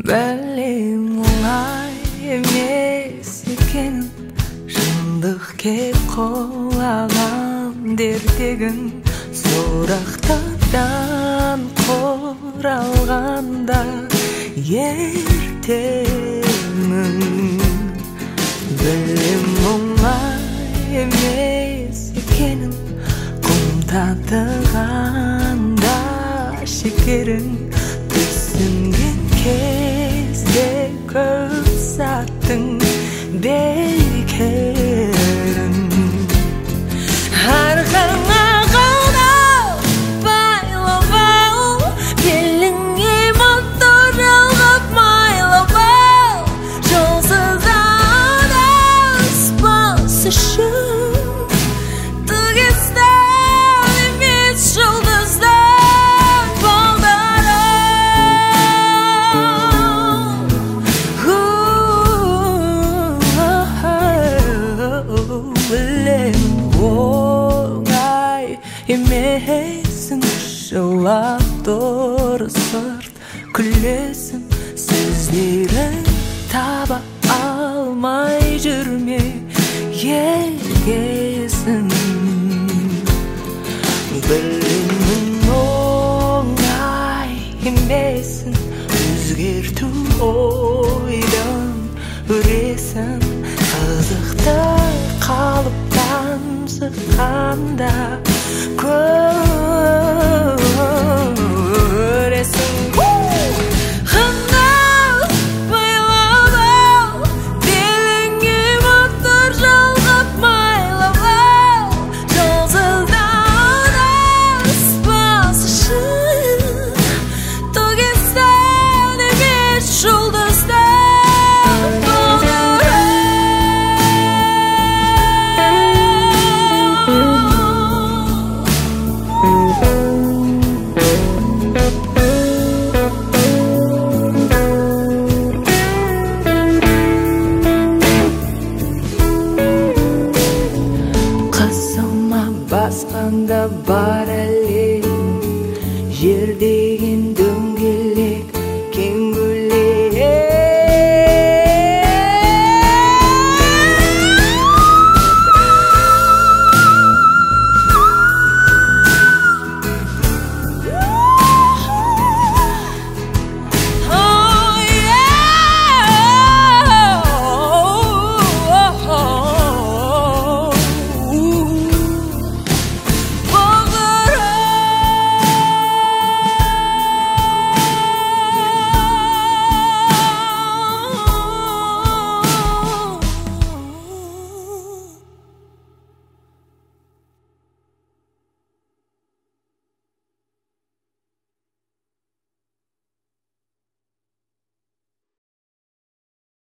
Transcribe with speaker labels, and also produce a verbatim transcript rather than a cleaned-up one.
Speaker 1: Бәлем оңай емес екенін, шындық кеп қолаған дертегін, сұрақтардан құралғанда ертеңін. Білем оңай емес екенін, құм татығанда шекерін, түсінген кезде көп сәттің бекерін. Арқаңа қадау байлап ал, беліңе моттор жалғап майлап ал, жолсыз адаспас үшін тігістен емес жұлдыздан балдарым. Білем оңай емесің, жылап тұр сырт күлесің, сөздерін таба алмай жүрме ергесін. Білемін оңай емесін, өзгерту ойдан өресің, қызықтар қалыптан шыққанда көресің. Қандай байлап ал, беліңе моттор жалғап майлап ал, жолсыздан адаспас үшін төгістен емес жұлдыздан балдарым. Қасыма басқанда бар әлем, жер деген